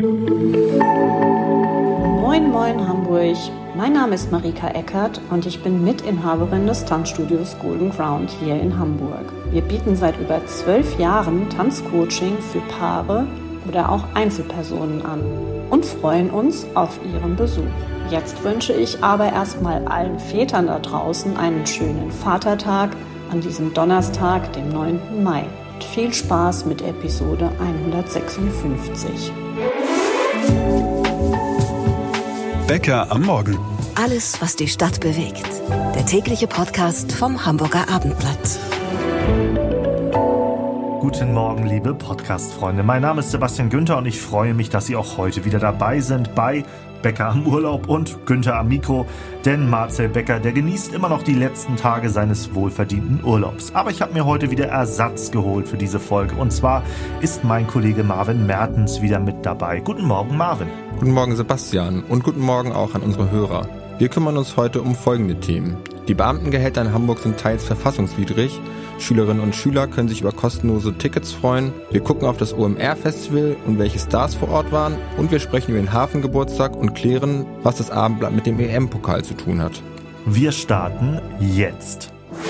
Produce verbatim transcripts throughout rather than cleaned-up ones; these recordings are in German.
Moin Moin Hamburg, mein Name ist Marika Eckert und ich bin Mitinhaberin des Tanzstudios Golden Ground hier in Hamburg. Wir bieten seit über zwölf Jahren Tanzcoaching für Paare oder auch Einzelpersonen an und freuen uns auf Ihren Besuch. Jetzt wünsche ich aber erstmal allen Vätern da draußen einen schönen Vatertag an diesem Donnerstag, dem neunten Mai. Und viel Spaß mit Episode hundertsechsundfünfzig. Bäcker am Morgen. Alles, was die Stadt bewegt. Der tägliche Podcast vom Hamburger Abendblatt. Guten Morgen, liebe Podcast-Freunde. Mein Name ist Sebastian Günther und ich freue mich, dass Sie auch heute wieder dabei sind bei Bäcker am Urlaub und Günther am Mikro. Denn Marcel Bäcker, der genießt immer noch die letzten Tage seines wohlverdienten Urlaubs. Aber ich habe mir heute wieder Ersatz geholt für diese Folge. Und zwar ist mein Kollege Marvin Mertens wieder mit dabei. Guten Morgen, Marvin. Guten Morgen, Sebastian. Und guten Morgen auch an unsere Hörer. Wir kümmern uns heute um folgende Themen. Die Beamtengehälter in Hamburg sind teils verfassungswidrig. Schülerinnen und Schüler können sich über kostenlose Tickets freuen. Wir gucken auf das O M R-Festival und welche Stars vor Ort waren. Und wir sprechen über den Hafengeburtstag und klären, was das Abendblatt mit dem E M-Pokal zu tun hat. Wir starten jetzt.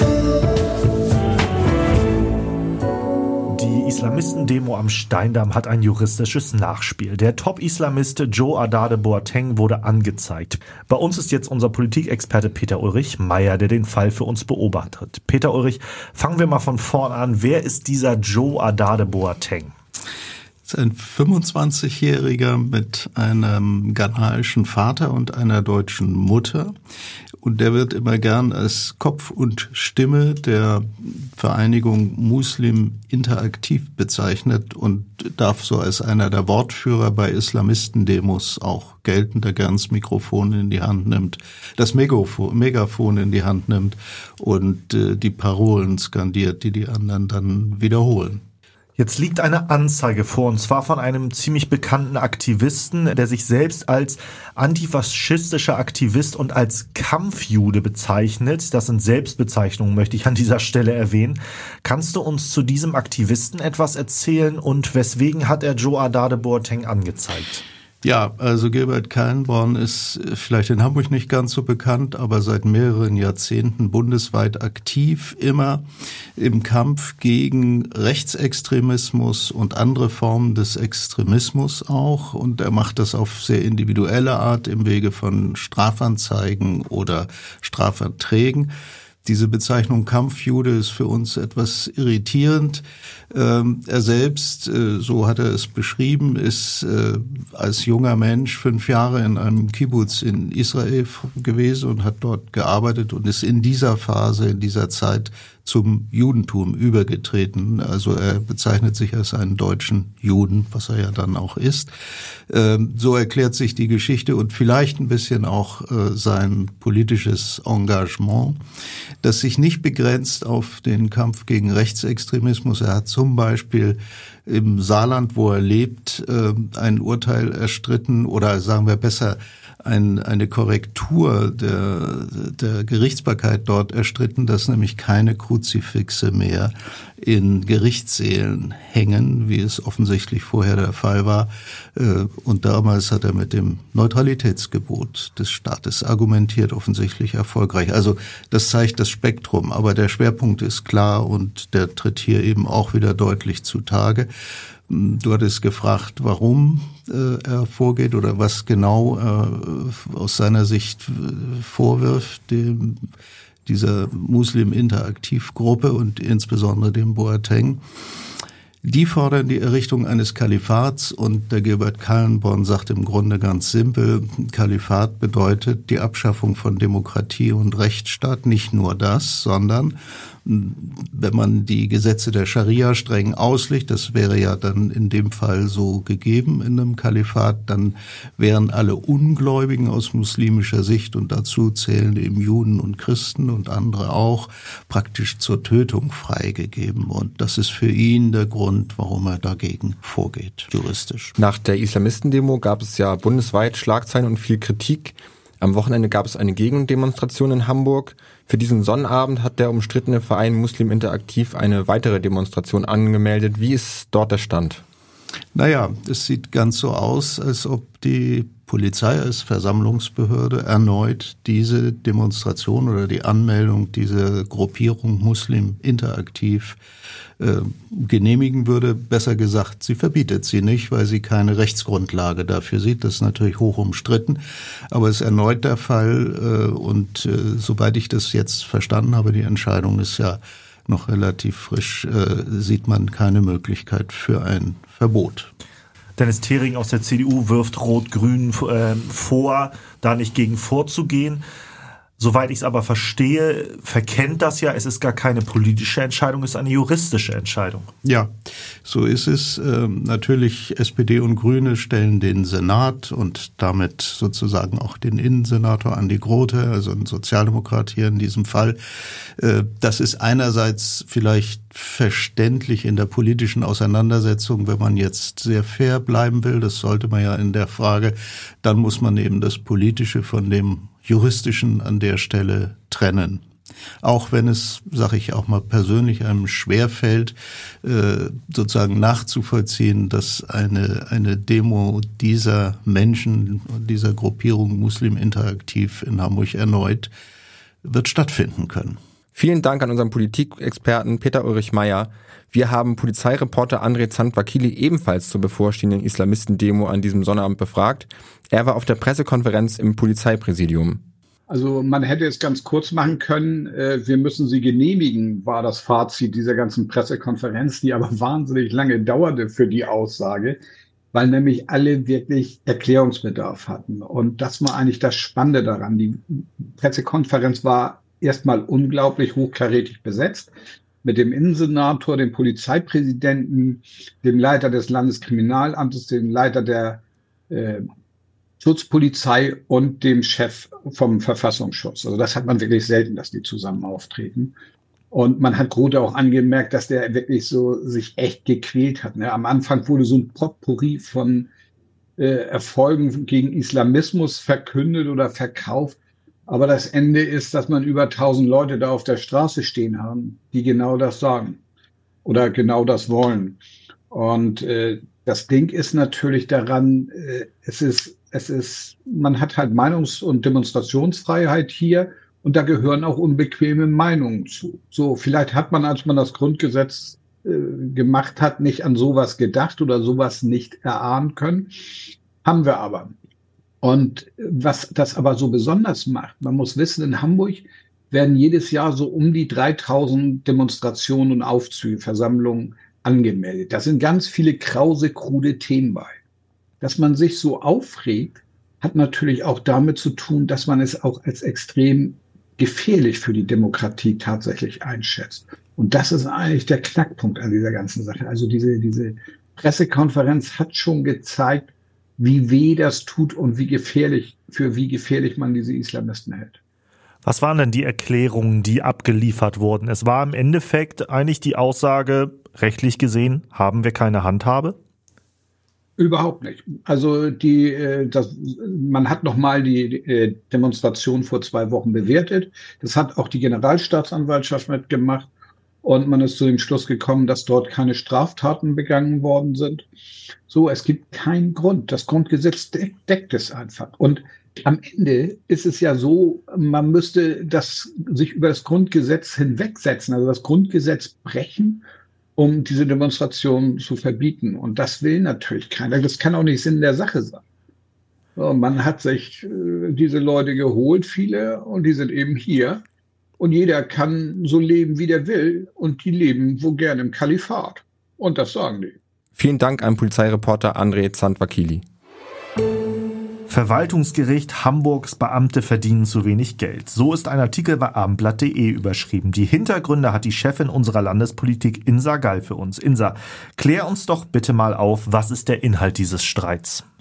Die Islamisten-Demo am Steindamm hat ein juristisches Nachspiel. Der Top-Islamist Joe Adade Boateng wurde angezeigt. Bei uns ist jetzt unser Politikexperte Peter Ulrich Meyer, der den Fall für uns beobachtet. Peter Ulrich, fangen wir mal von vorn an. Wer ist dieser Joe Adade Boateng? Das ist ein fünfundzwanzigjähriger mit einem ghanaischen Vater und einer deutschen Mutter. Und der wird immer gern als Kopf und Stimme der Vereinigung Muslim Interaktiv bezeichnet und darf so als einer der Wortführer bei Islamistendemos auch gelten, der gern das Mikrofon in die Hand nimmt, das Megafon, Megafon in die Hand nimmt und äh, die Parolen skandiert, die die anderen dann wiederholen. Jetzt liegt eine Anzeige vor, und zwar von einem ziemlich bekannten Aktivisten, der sich selbst als antifaschistischer Aktivist und als Kampfjude bezeichnet. Das sind Selbstbezeichnungen, möchte ich an dieser Stelle erwähnen. Kannst du uns zu diesem Aktivisten etwas erzählen und weswegen hat er Joe Adade Boateng angezeigt? Ja, also Gilbert Kallenborn ist vielleicht in Hamburg nicht ganz so bekannt, aber seit mehreren Jahrzehnten bundesweit aktiv, immer im Kampf gegen Rechtsextremismus und andere Formen des Extremismus auch. Und er macht das auf sehr individuelle Art im Wege von Strafanzeigen oder Strafverträgen. Diese Bezeichnung Kampfjude ist für uns etwas irritierend. Ähm, er selbst, äh, so hat er es beschrieben, ist äh, als junger Mensch fünf Jahre in einem Kibbutz in Israel gewesen und hat dort gearbeitet und ist in dieser Phase, in dieser Zeit zum Judentum übergetreten. Also er bezeichnet sich als einen deutschen Juden, was er ja dann auch ist. Ähm, so erklärt sich die Geschichte und vielleicht ein bisschen auch äh, sein politisches Engagement, das sich nicht begrenzt auf den Kampf gegen Rechtsextremismus. Er hat zum Beispiel im Saarland, wo er lebt, äh, ein Urteil erstritten oder sagen wir besser, Ein, eine Korrektur der, der Gerichtsbarkeit dort erstritten, dass nämlich keine Kruzifixe mehr in Gerichtssälen hängen, wie es offensichtlich vorher der Fall war. Und damals hat er mit dem Neutralitätsgebot des Staates argumentiert, offensichtlich erfolgreich. Also das zeigt das Spektrum, aber der Schwerpunkt ist klar und der tritt hier eben auch wieder deutlich zutage. Du hattest gefragt, warum äh, er vorgeht oder was genau äh, aus seiner Sicht äh, vorwirft dem, dieser Muslim-Interaktiv-Gruppe und insbesondere dem Boateng. Die fordern die Errichtung eines Kalifats und der Gilbert Kallenborn sagt im Grunde ganz simpel, Kalifat bedeutet die Abschaffung von Demokratie und Rechtsstaat, nicht nur das, sondern wenn man die Gesetze der Scharia streng auslegt, das wäre ja dann in dem Fall so gegeben in einem Kalifat, dann wären alle Ungläubigen aus muslimischer Sicht, und dazu zählen eben Juden und Christen und andere auch, praktisch zur Tötung freigegeben. Und das ist für ihn der Grund, warum er dagegen vorgeht, juristisch. Nach der Islamistendemo gab es ja bundesweit Schlagzeilen und viel Kritik. Am Wochenende gab es eine Gegendemonstration in Hamburg. Für diesen Sonnabend hat der umstrittene Verein Muslim Interaktiv eine weitere Demonstration angemeldet. Wie ist dort der Stand? Naja, es sieht ganz so aus, als ob die Polizei als Versammlungsbehörde erneut diese Demonstration oder die Anmeldung dieser Gruppierung Muslim interaktiv äh, genehmigen würde. Besser gesagt, sie verbietet sie nicht, weil sie keine Rechtsgrundlage dafür sieht. Das ist natürlich hoch umstritten, aber es ist erneut der Fall. Äh, und äh, soweit ich das jetzt verstanden habe, die Entscheidung ist ja noch relativ frisch, äh, sieht man keine Möglichkeit für ein Verbot. Dennis Thering aus der C D U wirft Rot-Grün äh, vor, da nicht gegen vorzugehen. Soweit ich es aber verstehe, verkennt das ja, es ist gar keine politische Entscheidung, es ist eine juristische Entscheidung. Ja, so ist es. Ähm, natürlich, S P D und Grüne stellen den Senat und damit sozusagen auch den Innensenator Andi Grote, also ein Sozialdemokrat hier in diesem Fall. Äh, das ist einerseits vielleicht verständlich in der politischen Auseinandersetzung, wenn man jetzt sehr fair bleiben will, das sollte man ja in der Frage, dann muss man eben das Politische von dem Juristischen an der Stelle trennen. Auch wenn es, sage ich auch mal persönlich, einem schwerfällt, äh, sozusagen nachzuvollziehen, dass eine eine Demo dieser Menschen, dieser Gruppierung Muslim Interaktiv in Hamburg erneut wird stattfinden können. Vielen Dank an unseren Politikexperten Peter Ulrich Meyer. Wir haben Polizeireporter André Zandvakili ebenfalls zur bevorstehenden Islamisten-Demo an diesem Sonnabend befragt. Er war auf der Pressekonferenz im Polizeipräsidium. Also man hätte es ganz kurz machen können. Wir müssen sie genehmigen, war das Fazit dieser ganzen Pressekonferenz, die aber wahnsinnig lange dauerte für die Aussage, weil nämlich alle wirklich Erklärungsbedarf hatten. Und das war eigentlich das Spannende daran. Die Pressekonferenz war erstmal unglaublich hochkarätig besetzt, mit dem Innensenator, dem Polizeipräsidenten, dem Leiter des Landeskriminalamtes, dem Leiter der äh, Schutzpolizei und dem Chef vom Verfassungsschutz. Also das hat man wirklich selten, dass die zusammen auftreten. Und man hat Grote auch angemerkt, dass der wirklich so sich echt gequält hat. Ne? Am Anfang wurde so ein Potpourri von äh, Erfolgen gegen Islamismus verkündet oder verkauft. Aber das Ende ist, dass man über tausend Leute da auf der Straße stehen haben, die genau das sagen oder genau das wollen. Und äh, das Ding ist natürlich daran, äh, es ist, es ist, man hat halt Meinungs- und Demonstrationsfreiheit hier und da gehören auch unbequeme Meinungen zu. So, vielleicht hat man, als man das Grundgesetz äh, gemacht hat, nicht an sowas gedacht oder sowas nicht erahnen können. Haben wir aber. Und was das aber so besonders macht, man muss wissen, in Hamburg werden jedes Jahr so um die dreitausend Demonstrationen und Aufzüge, Versammlungen angemeldet. Da sind ganz viele krause, krude Themen bei. Dass man sich so aufregt, hat natürlich auch damit zu tun, dass man es auch als extrem gefährlich für die Demokratie tatsächlich einschätzt. Und das ist eigentlich der Knackpunkt an dieser ganzen Sache. Also diese, diese Pressekonferenz hat schon gezeigt, wie weh das tut und wie gefährlich, für wie gefährlich man diese Islamisten hält. Was waren denn die Erklärungen, die abgeliefert wurden? Es war im Endeffekt eigentlich die Aussage, rechtlich gesehen haben wir keine Handhabe? Überhaupt nicht. Also die, das, man hat nochmal die Demonstration vor zwei Wochen bewertet. Das hat auch die Generalstaatsanwaltschaft mitgemacht. Und man ist zu dem Schluss gekommen, dass dort keine Straftaten begangen worden sind. So, es gibt keinen Grund. Das Grundgesetz deck, deckt es einfach. Und am Ende ist es ja so, man müsste das sich über das Grundgesetz hinwegsetzen, also das Grundgesetz brechen, um diese Demonstration zu verbieten. Und das will natürlich keiner. Das kann auch nicht Sinn der Sache sein. So, man hat sich äh, diese Leute geholt, viele, und die sind eben hier. Und jeder kann so leben, wie der will. Und die leben wo gerne im Kalifat. Und das sagen die. Vielen Dank an Polizeireporter André Zandvakili. Verwaltungsgericht, Hamburgs Beamte verdienen zu wenig Geld. So ist ein Artikel bei abendblatt punkt de überschrieben. Die Hintergründe hat die Chefin unserer Landespolitik Insa Gall für uns. Insa, klär uns doch bitte mal auf, was ist der Inhalt dieses Streits?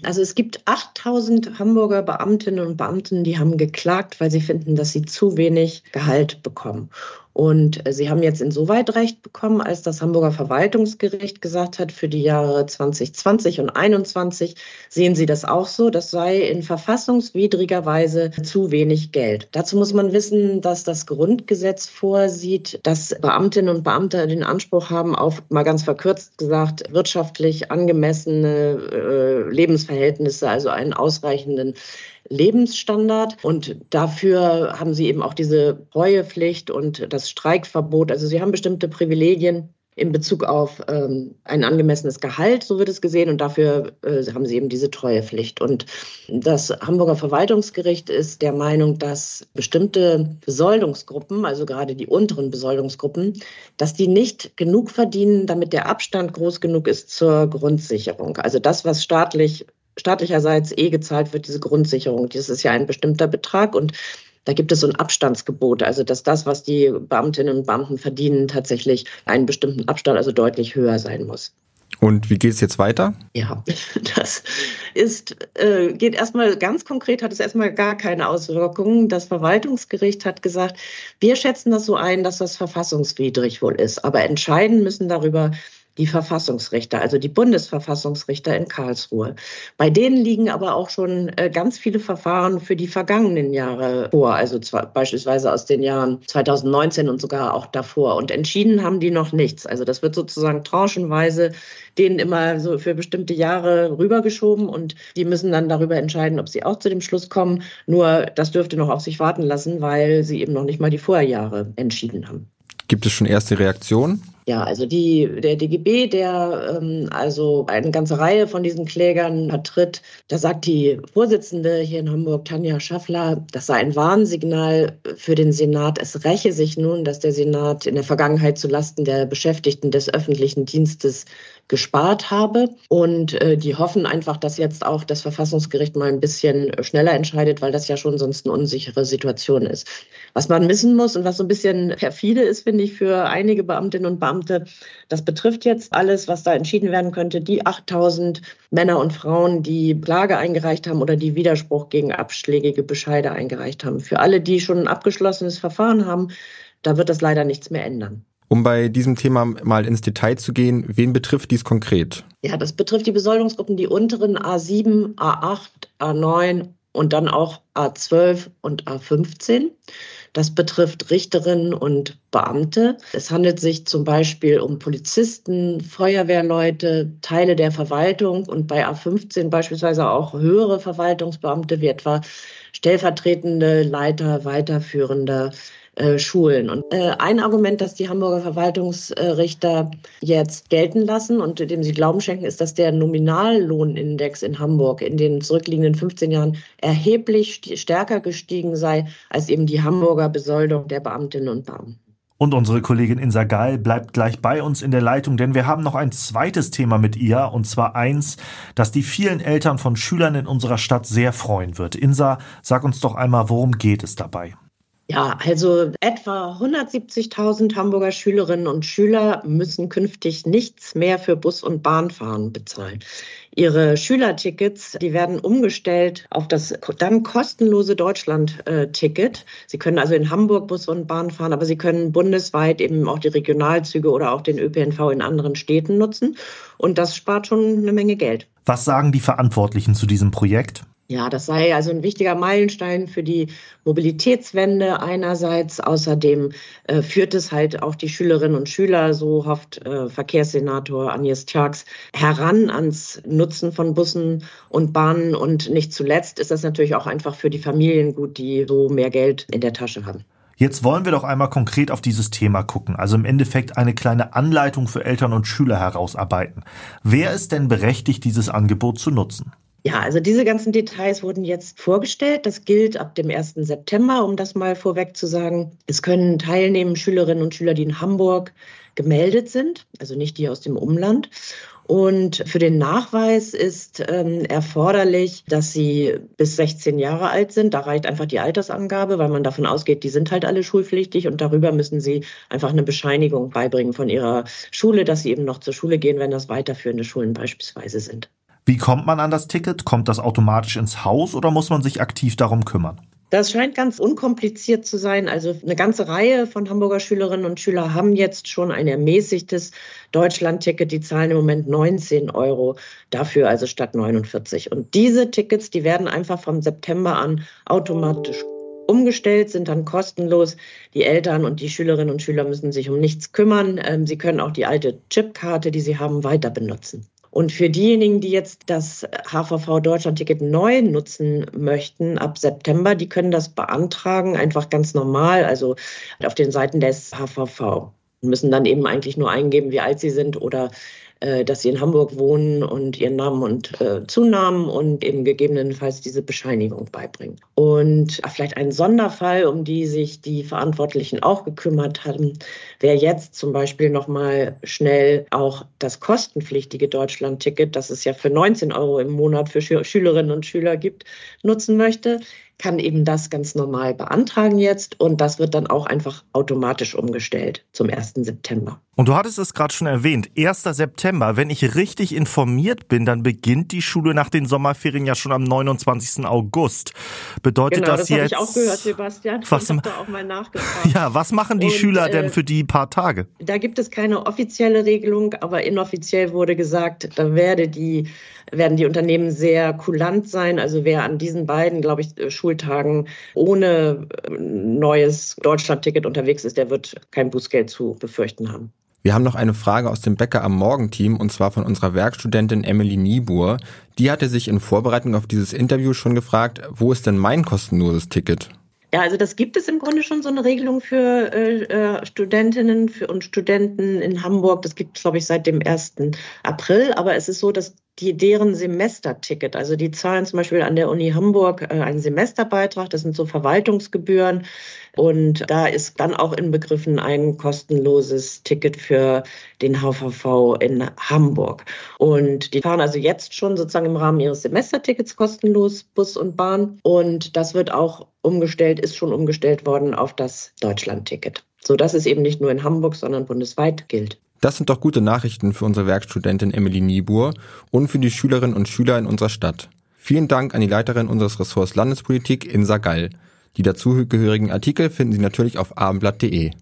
Also es gibt achttausend Hamburger Beamtinnen und Beamten, die haben geklagt, weil sie finden, dass sie zu wenig Gehalt bekommen. Und sie haben jetzt insoweit Recht bekommen, als das Hamburger Verwaltungsgericht gesagt hat, für die Jahre zwanzig zwanzig und einundzwanzig sehen sie das auch so. Das sei in verfassungswidriger Weise zu wenig Geld. Dazu muss man wissen, dass das Grundgesetz vorsieht, dass Beamtinnen und Beamte den Anspruch haben auf, mal ganz verkürzt gesagt, wirtschaftlich angemessene äh, Lebensverhältnisse, also einen ausreichenden Lebensstandard. Und dafür haben sie eben auch diese Treuepflicht und das Streikverbot. Also sie haben bestimmte Privilegien in Bezug auf ähm, ein angemessenes Gehalt, so wird es gesehen. Und dafür äh, haben sie eben diese Treuepflicht. Und das Hamburger Verwaltungsgericht ist der Meinung, dass bestimmte Besoldungsgruppen, also gerade die unteren Besoldungsgruppen, dass die nicht genug verdienen, damit der Abstand groß genug ist zur Grundsicherung. Also das, was staatlich staatlicherseits eh gezahlt wird, diese Grundsicherung. Das ist ja ein bestimmter Betrag und da gibt es so ein Abstandsgebot, also dass das, was die Beamtinnen und Beamten verdienen, tatsächlich einen bestimmten Abstand, also deutlich höher sein muss. Und wie geht es jetzt weiter? Ja, das ist, äh, geht erstmal ganz konkret, hat es erstmal gar keine Auswirkungen. Das Verwaltungsgericht hat gesagt, wir schätzen das so ein, dass das verfassungswidrig wohl ist, aber entscheiden müssen darüber die Verfassungsrichter, also die Bundesverfassungsrichter in Karlsruhe. Bei denen liegen aber auch schon äh, ganz viele Verfahren für die vergangenen Jahre vor, also zwar, beispielsweise aus den Jahren zweitausendneunzehn und sogar auch davor. Und entschieden haben die noch nichts. Also das wird sozusagen tranchenweise denen immer so für bestimmte Jahre rübergeschoben und die müssen dann darüber entscheiden, ob sie auch zu dem Schluss kommen. Nur das dürfte noch auf sich warten lassen, weil sie eben noch nicht mal die Vorjahre entschieden haben. Gibt es schon erste Reaktionen? Ja, also die, der D G B, der ähm, also eine ganze Reihe von diesen Klägern vertritt, da sagt die Vorsitzende hier in Hamburg, Tanja Schaffler, das sei ein Warnsignal für den Senat. Es räche sich nun, dass der Senat in der Vergangenheit zulasten der Beschäftigten des öffentlichen Dienstes gespart habe. Und äh, die hoffen einfach, dass jetzt auch das Verfassungsgericht mal ein bisschen schneller entscheidet, weil das ja schon sonst eine unsichere Situation ist. Was man wissen muss und was so ein bisschen perfide ist, finde ich, für einige Beamtinnen und Beamte, das betrifft jetzt alles, was da entschieden werden könnte, die achttausend Männer und Frauen, die Klage eingereicht haben oder die Widerspruch gegen abschlägige Bescheide eingereicht haben. Für alle, die schon ein abgeschlossenes Verfahren haben, da wird das leider nichts mehr ändern. Um bei diesem Thema mal ins Detail zu gehen, wen betrifft dies konkret? Ja, das betrifft die Besoldungsgruppen, die unteren A sieben, A acht, A neun und dann auch A zwölf und A fünfzehn. Das betrifft Richterinnen und Beamte. Es handelt sich zum Beispiel um Polizisten, Feuerwehrleute, Teile der Verwaltung und bei A fünfzehn beispielsweise auch höhere Verwaltungsbeamte wie etwa stellvertretende Leiter weiterführender Äh, Schulen. Und äh, ein Argument, das die Hamburger Verwaltungsrichter jetzt gelten lassen und dem sie Glauben schenken, ist, dass der Nominallohnindex in Hamburg in den zurückliegenden fünfzehn Jahren erheblich st- stärker gestiegen sei als eben die Hamburger Besoldung der Beamtinnen und Beamten. Und unsere Kollegin Insa Gall bleibt gleich bei uns in der Leitung, denn wir haben noch ein zweites Thema mit ihr, und zwar eins, das die vielen Eltern von Schülern in unserer Stadt sehr freuen wird. Insa, sag uns doch einmal, worum geht es dabei? Ja, also etwa hundertsiebzigtausend Hamburger Schülerinnen und Schüler müssen künftig nichts mehr für Bus- und Bahnfahren bezahlen. Ihre Schülertickets, die werden umgestellt auf das dann kostenlose Deutschland-Ticket. Sie können also in Hamburg Bus und Bahn fahren, aber Sie können bundesweit eben auch die Regionalzüge oder auch den Ö P N V in anderen Städten nutzen. Und das spart schon eine Menge Geld. Was sagen die Verantwortlichen zu diesem Projekt? Ja, das sei also ein wichtiger Meilenstein für die Mobilitätswende einerseits. Außerdem äh, führt es halt auch die Schülerinnen und Schüler, so hofft äh, Verkehrssenator Agnes Tjax, heran ans Nutzen von Bussen und Bahnen. Und nicht zuletzt ist das natürlich auch einfach für die Familien gut, die so mehr Geld in der Tasche haben. Jetzt wollen wir doch einmal konkret auf dieses Thema gucken, also im Endeffekt eine kleine Anleitung für Eltern und Schüler herausarbeiten. Wer ist denn berechtigt, dieses Angebot zu nutzen? Ja, also diese ganzen Details wurden jetzt vorgestellt. Das gilt ab dem ersten September, um das mal vorweg zu sagen. Es können teilnehmen Schülerinnen und Schüler, die in Hamburg gemeldet sind, also nicht die aus dem Umland. Und für den Nachweis ist ähm, erforderlich, dass sie bis sechzehn Jahre alt sind. Da reicht einfach die Altersangabe, weil man davon ausgeht, die sind halt alle schulpflichtig. Und darüber müssen sie einfach eine Bescheinigung beibringen von ihrer Schule, dass sie eben noch zur Schule gehen, wenn das weiterführende Schulen beispielsweise sind. Wie kommt man an das Ticket? Kommt das automatisch ins Haus oder muss man sich aktiv darum kümmern? Das scheint ganz unkompliziert zu sein. Also eine ganze Reihe von Hamburger Schülerinnen und Schülern haben jetzt schon ein ermäßigtes Deutschland-Ticket. Die zahlen im Moment neunzehn Euro dafür, also statt neunundvierzig. Und diese Tickets, die werden einfach vom September an automatisch umgestellt, sind dann kostenlos. Die Eltern und die Schülerinnen und Schüler müssen sich um nichts kümmern. Sie können auch die alte Chipkarte, die sie haben, weiter benutzen. Und für diejenigen, die jetzt das H V V-Deutschland-Ticket neu nutzen möchten ab September, die können das beantragen, einfach ganz normal, also auf den Seiten des H V V. Und müssen dann eben eigentlich nur eingeben, wie alt sie sind oder äh, dass sie in Hamburg wohnen und ihren Namen und äh, Zunamen und eben gegebenenfalls diese Bescheinigung beibringen. Und vielleicht ein Sonderfall, um die sich die Verantwortlichen auch gekümmert haben, wäre jetzt zum Beispiel nochmal schnell auch das kostenpflichtige Deutschland-Ticket, das es ja für neunzehn Euro im Monat für Schü- Schülerinnen und Schüler gibt, nutzen möchte, kann eben das ganz normal beantragen jetzt und das wird dann auch einfach automatisch umgestellt zum ersten September. Und du hattest es gerade schon erwähnt, erster September. Wenn ich richtig informiert bin, dann beginnt die Schule nach den Sommerferien ja schon am neunundzwanzigsten August. Bedeutet genau, das, das jetzt... Genau, das habe ich auch gehört, Sebastian. Was, ich habe da auch mal nachgefragt. Ja, was machen die und, Schüler denn für die paar Tage? Da gibt es keine offizielle Regelung, aber inoffiziell wurde gesagt, da werde die, werden die Unternehmen sehr kulant sein. Also wer an diesen beiden, glaube ich, Schultagen ohne neues Deutschland-Ticket unterwegs ist, der wird kein Bußgeld zu befürchten haben. Wir haben noch eine Frage aus dem Bäcker am Morgen-Team und zwar von unserer Werkstudentin Emily Niebuhr. Die hatte sich in Vorbereitung auf dieses Interview schon gefragt, wo ist denn mein kostenloses Ticket? Ja, also das gibt es im Grunde schon so eine Regelung für äh, Studentinnen für, und Studenten in Hamburg. Das gibt es, glaube ich, seit dem ersten April. Aber es ist so, dass die deren Semesterticket, also die zahlen zum Beispiel an der Uni Hamburg äh, einen Semesterbeitrag, das sind so Verwaltungsgebühren. Und da ist dann auch inbegriffen ein kostenloses Ticket für den H V V in Hamburg. Und die fahren also jetzt schon sozusagen im Rahmen ihres Semestertickets kostenlos Bus und Bahn. Und das wird auch umgestellt, ist schon umgestellt worden auf das Deutschland-Ticket, sodass es eben nicht nur in Hamburg, sondern bundesweit gilt. Das sind doch gute Nachrichten für unsere Werkstudentin Emily Niebuhr und für die Schülerinnen und Schüler in unserer Stadt. Vielen Dank an die Leiterin unseres Ressorts Landespolitik, Insa Gall. Die dazugehörigen Artikel finden Sie natürlich auf abendblatt punkt de.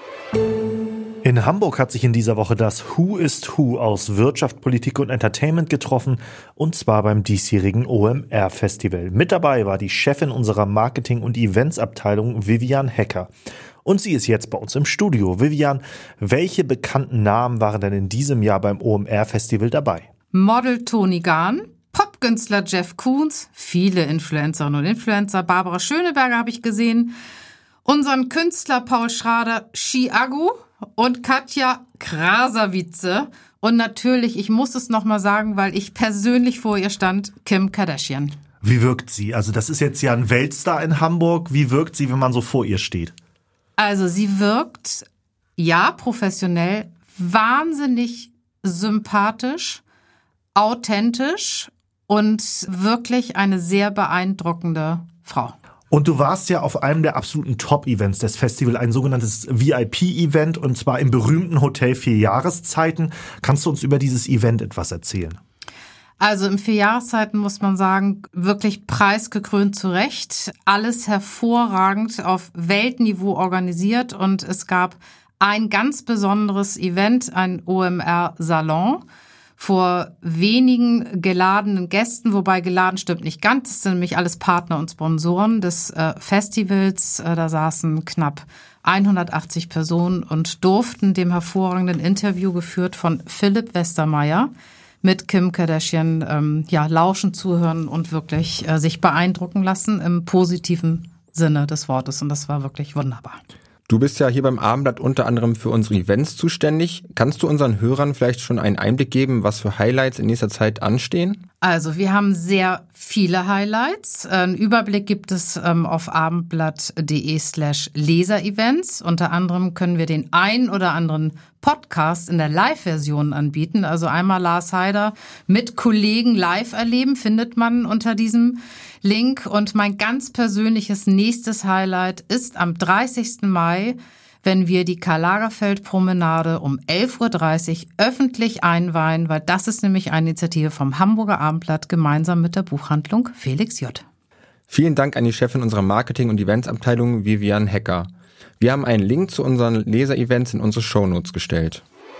In Hamburg hat sich in dieser Woche das Who is Who aus Wirtschaft, Politik und Entertainment getroffen, und zwar beim diesjährigen O M R-Festival. Mit dabei war die Chefin unserer Marketing- und Eventsabteilung, Vivian Hecker. Und sie ist jetzt bei uns im Studio. Vivian, welche bekannten Namen waren denn in diesem Jahr beim O M R-Festival dabei? Model Toni Gahn, Popkünstler Jeff Koons, viele Influencerinnen und Influencer, Barbara Schöneberger habe ich gesehen, unseren Künstler Paul Schrader, Chiago und Katja Krasavice und natürlich, ich muss es nochmal sagen, weil ich persönlich vor ihr stand, Kim Kardashian. Wie wirkt sie? Also das ist jetzt ja ein Weltstar in Hamburg. Wie wirkt sie, wenn man so vor ihr steht? Also sie wirkt, ja, professionell, wahnsinnig sympathisch, authentisch und wirklich eine sehr beeindruckende Frau. Und du warst ja auf einem der absoluten Top-Events des Festivals, ein sogenanntes V I P-Event, und zwar im berühmten Hotel Vier Jahreszeiten. Kannst du uns über dieses Event etwas erzählen? Also im Vier Jahreszeiten muss man sagen, wirklich preisgekrönt zu Recht. Alles hervorragend auf Weltniveau organisiert und es gab ein ganz besonderes Event, ein O M R-Salon vor wenigen geladenen Gästen, wobei geladen stimmt nicht ganz, das sind nämlich alles Partner und Sponsoren des äh, Festivals. Äh, da saßen knapp hundertachtzig Personen und durften dem hervorragenden Interview geführt von Philipp Westermeier mit Kim Kardashian ähm, ja lauschen, zuhören und wirklich äh, sich beeindrucken lassen im positiven Sinne des Wortes. Und das war wirklich wunderbar. Du bist ja hier beim Abendblatt unter anderem für unsere Events zuständig. Kannst du unseren Hörern vielleicht schon einen Einblick geben, was für Highlights in nächster Zeit anstehen? Also wir haben sehr viele Highlights. Einen Überblick gibt es ähm, auf abendblatt.de slash Leser-Events. Unter anderem können wir den ein oder anderen Podcast in der Live-Version anbieten. Also einmal Lars Heider mit Kollegen live erleben, findet man unter diesem Link. Und mein ganz persönliches nächstes Highlight ist am dreißigsten Mai wenn wir die Karl-Lagerfeld-Promenade um elf Uhr dreißig öffentlich einweihen, weil das ist nämlich eine Initiative vom Hamburger Abendblatt gemeinsam mit der Buchhandlung Felix J. Vielen Dank an die Chefin unserer Marketing- und Eventsabteilung, Vivian Hecker. Wir haben einen Link zu unseren Leser-Events in unsere Shownotes gestellt.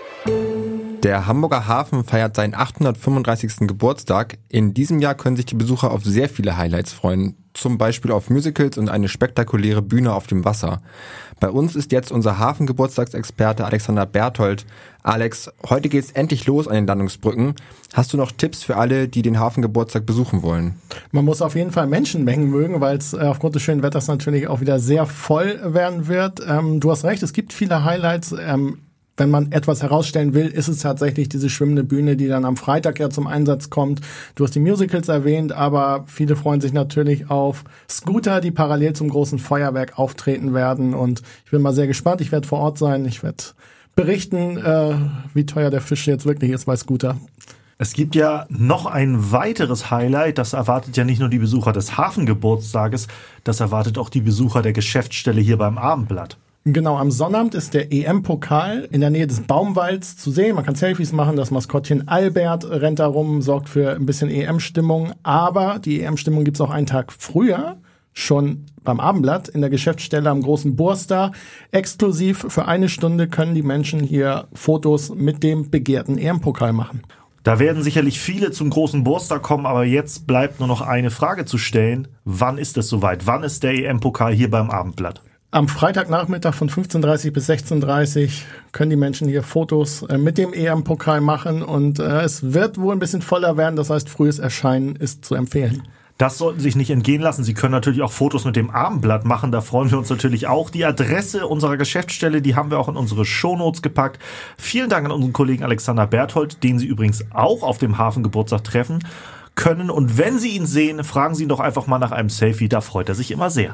Der Hamburger Hafen feiert seinen achthundertfünfunddreißigsten Geburtstag. In diesem Jahr können sich die Besucher auf sehr viele Highlights freuen. Zum Beispiel auf Musicals und eine spektakuläre Bühne auf dem Wasser. Bei uns ist jetzt unser Hafengeburtstagsexperte Alexander Berthold. Alex, heute geht's endlich los an den Landungsbrücken. Hast du noch Tipps für alle, die den Hafengeburtstag besuchen wollen? Man muss auf jeden Fall Menschenmengen mögen, weil es aufgrund des schönen Wetters natürlich auch wieder sehr voll werden wird. Ähm, du hast recht, es gibt viele Highlights. Ähm, Wenn man etwas herausstellen will, ist es tatsächlich diese schwimmende Bühne, die dann am Freitag ja zum Einsatz kommt. Du hast die Musicals erwähnt, aber viele freuen sich natürlich auf Scooter, die parallel zum großen Feuerwerk auftreten werden. Und ich bin mal sehr gespannt. Ich werde vor Ort sein. Ich werde berichten, äh, wie teuer der Fisch jetzt wirklich ist bei Scooter. Es gibt ja noch ein weiteres Highlight, das erwartet ja nicht nur die Besucher des Hafengeburtstages, das erwartet auch die Besucher der Geschäftsstelle hier beim Abendblatt. Genau, am Sonnabend ist der E M-Pokal in der Nähe des Baumwalds zu sehen. Man kann Selfies machen, das Maskottchen Albert rennt da rum, sorgt für ein bisschen E M-Stimmung. Aber die E M-Stimmung gibt's auch einen Tag früher, schon beim Abendblatt in der Geschäftsstelle am Großen Burstar. Exklusiv für eine Stunde können die Menschen hier Fotos mit dem begehrten E M-Pokal machen. Da werden sicherlich viele zum Großen Burstar kommen, aber jetzt bleibt nur noch eine Frage zu stellen. Wann ist es soweit? Wann ist der E M-Pokal hier beim Abendblatt? Am Freitagnachmittag von fünfzehn Uhr dreißig bis sechzehn Uhr dreißig können die Menschen hier Fotos äh, mit dem E M-Pokal machen und äh, es wird wohl ein bisschen voller werden, das heißt, frühes Erscheinen ist zu empfehlen. Das sollten Sie sich nicht entgehen lassen. Sie können natürlich auch Fotos mit dem Abendblatt machen, da freuen wir uns natürlich auch. Die Adresse unserer Geschäftsstelle, die haben wir auch in unsere Shownotes gepackt. Vielen Dank an unseren Kollegen Alexander Berthold, den Sie übrigens auch auf dem Hafengeburtstag treffen können. Und wenn Sie ihn sehen, fragen Sie ihn doch einfach mal nach einem Selfie, da freut er sich immer sehr.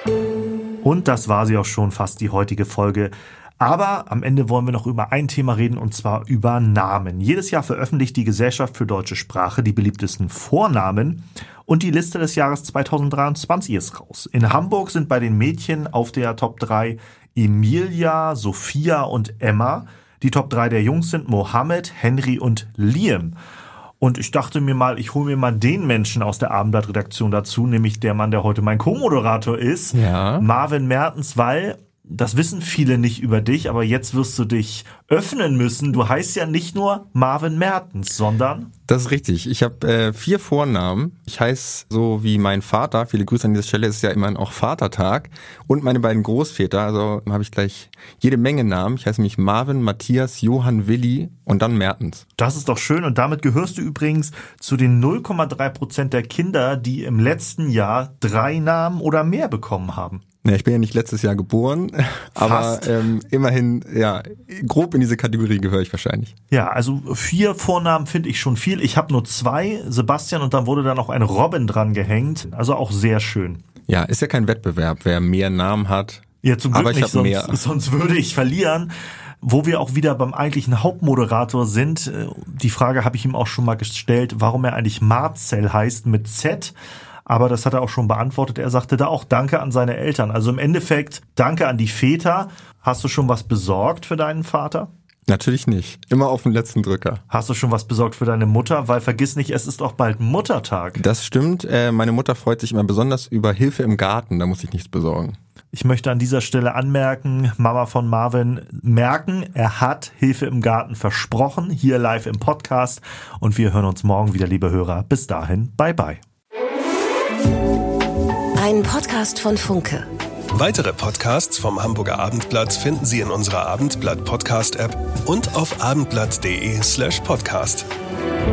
Und das war sie auch schon fast, die heutige Folge. Aber am Ende wollen wir noch über ein Thema reden, und zwar über Namen. Jedes Jahr veröffentlicht die Gesellschaft für deutsche Sprache die beliebtesten Vornamen und die Liste des Jahres zweitausenddreiundzwanzig ist raus. In Hamburg sind bei den Mädchen auf der Top drei Emilia, Sophia und Emma. Die Top drei der Jungs sind Mohammed, Henry und Liam. Und ich dachte mir mal, ich hole mir mal den Menschen aus der Abendblatt-Redaktion dazu, nämlich der Mann, der heute mein Co-Moderator ist, ja. Marvin Mertens, weil das wissen viele nicht über dich, aber jetzt wirst du dich öffnen müssen. Du heißt ja nicht nur Marvin Mertens, sondern... Das ist richtig. Ich habe äh, vier Vornamen. Ich heiße so wie mein Vater. Viele Grüße an dieser Stelle. Es ist ja immerhin auch Vatertag. Und meine beiden Großväter. Also habe ich gleich jede Menge Namen. Ich heiße nämlich Marvin, Matthias, Johann, Willi und dann Mertens. Das ist doch schön. Und damit gehörst du übrigens zu den null Komma drei Prozent der Kinder, die im letzten Jahr drei Namen oder mehr bekommen haben. Ja, ich bin ja nicht letztes Jahr geboren, aber ähm, immerhin, ja, grob in diese Kategorie gehöre ich wahrscheinlich. Ja, also vier Vornamen finde ich schon viel. Ich habe nur zwei, Sebastian, und dann wurde da noch ein Robin dran gehängt. Also auch sehr schön. Ja, ist ja kein Wettbewerb, wer mehr Namen hat. Ja, zum Glück aber ich nicht, sonst, mehr. sonst würde ich verlieren. Wo wir auch wieder beim eigentlichen Hauptmoderator sind, die Frage habe ich ihm auch schon mal gestellt, warum er eigentlich Marcel heißt mit Z. Aber das hat er auch schon beantwortet. Er sagte da auch Danke an seine Eltern. Also im Endeffekt Danke an die Väter. Hast du schon was besorgt für deinen Vater? Natürlich nicht. Immer auf den letzten Drücker. Hast du schon was besorgt für deine Mutter? Weil vergiss nicht, es ist auch bald Muttertag. Das stimmt. Äh, meine Mutter freut sich immer besonders über Hilfe im Garten. Da muss ich nichts besorgen. Ich möchte an dieser Stelle anmerken, Mama von Marvin, merken, er hat Hilfe im Garten versprochen, hier live im Podcast. Und wir hören uns morgen wieder, liebe Hörer. Bis dahin, bye bye. Ein Podcast von Funke. Weitere Podcasts vom Hamburger Abendblatt finden Sie in unserer Abendblatt Podcast App und auf abendblatt punkt de slash podcast.